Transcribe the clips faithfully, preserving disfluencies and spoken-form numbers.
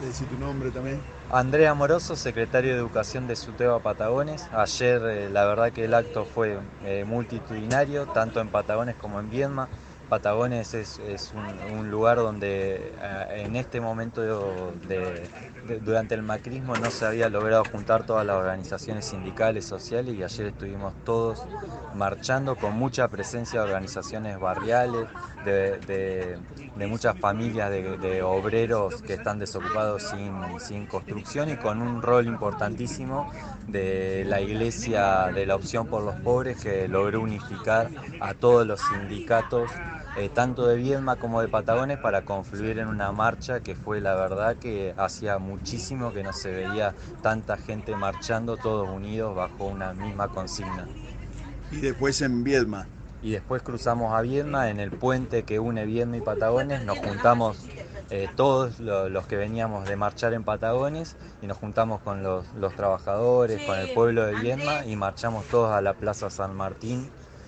Decí tu nombre también. Andrea Amoroso, secretario de Educación de Suteba Patagones. Ayer eh, la verdad que el acto fue eh, multitudinario, tanto en Patagones como en Viedma. Patagones es, es un, un lugar donde eh, en este momento de, de- durante el macrismo no se había logrado juntar todas las organizaciones sindicales, sociales, y ayer estuvimos todos marchando con mucha presencia de organizaciones barriales, de, de- de muchas familias de, de obreros que están desocupados sin, sin construcción, y con un rol importantísimo de la Iglesia de la Opción por los Pobres, que logró unificar a todos los sindicatos, eh, tanto de Viedma como de Patagones, para confluir en una marcha que fue, la verdad, que hacía muchísimo que no se veía tanta gente marchando todos unidos bajo una misma consigna. Y después en Viedma. Y después cruzamos a Viedma en el puente que une Viedma y Patagones. Nos juntamos eh, todos lo- los que veníamos de marchar en Patagones, y nos juntamos con los, los trabajadores, con el pueblo de Viedma, y marchamos todos a la Plaza San Martín,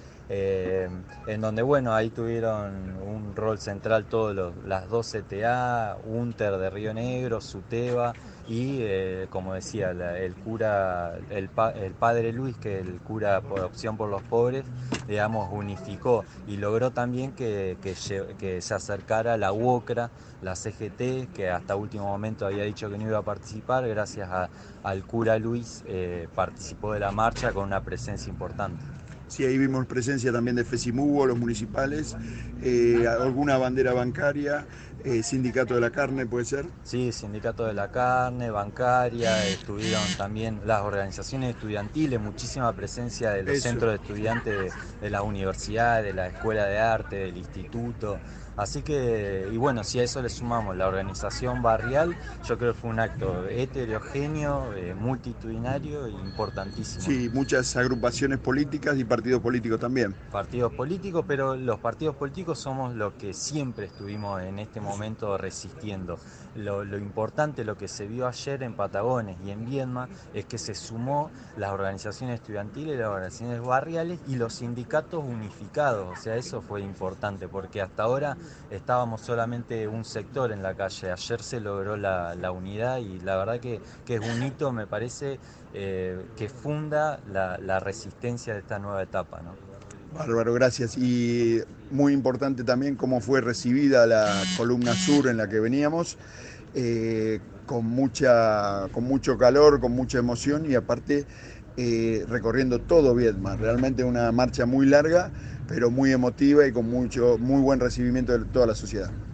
eh, en donde, bueno, ahí tuvieron un rol central todos los, las dos C T A, UNTER de Río Negro, SUTEBA, y eh, como decía, la- el cura, el, pa- el padre Luis, que es el cura por Opción por los Pobres, digamos, unificó y logró también que, que, lle- que se acercara la UOCRA, la C G T, que hasta último momento había dicho que no iba a participar. Gracias a- al cura Luis, eh, participó de la marcha con una presencia importante. Sí, ahí vimos presencia también de FESIMUBO, los municipales, eh, alguna bandera bancaria, eh, sindicato de la carne, puede ser. Sí, sindicato de la carne, bancaria, estuvieron también las organizaciones estudiantiles, muchísima presencia de los Eso. centros de estudiantes de, de las universidades, de la escuela de arte, del instituto. Así que, y bueno, si a eso le sumamos la organización barrial, yo creo que fue un acto heterogéneo, eh, multitudinario e importantísimo. Sí, muchas agrupaciones políticas y partidos políticos también. Partidos políticos, pero los partidos políticos somos los que siempre estuvimos en este momento resistiendo. Lo, lo importante, lo que se vio ayer en Patagones y en Viedma, es que se sumó las organizaciones estudiantiles, las organizaciones barriales y los sindicatos unificados. O sea, eso fue importante, porque hasta ahora estábamos solamente un sector en la calle. Ayer se logró la, la unidad, y la verdad que, que es un hito, me parece, eh, que funda la, la resistencia de esta nueva etapa, ¿no? Bárbaro, gracias. Y muy importante también cómo fue recibida la columna sur en la que veníamos, eh, con, mucha, con mucho calor, con mucha emoción y aparte eh, recorriendo todo Viedma. Realmente una marcha muy larga, pero muy emotiva y con mucho, muy buen recibimiento de toda la sociedad.